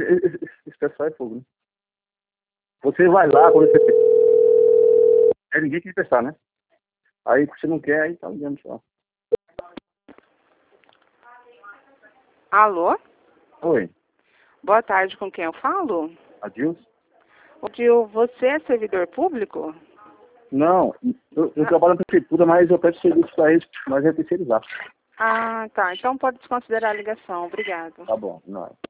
esse pessoal é fogo, né? Você vai lá, quando você... É ninguém que pensar, né? Aí você não quer, aí tá ligando só. Alô? Oi, Boa tarde, com quem eu falo? Adilson? Odil, você é servidor público? Não, eu trabalho na prefeitura, mas eu peço serviço para eles, mas é terceirizado. Ah, tá. Então pode desconsiderar a ligação. Obrigada. Tá bom, não.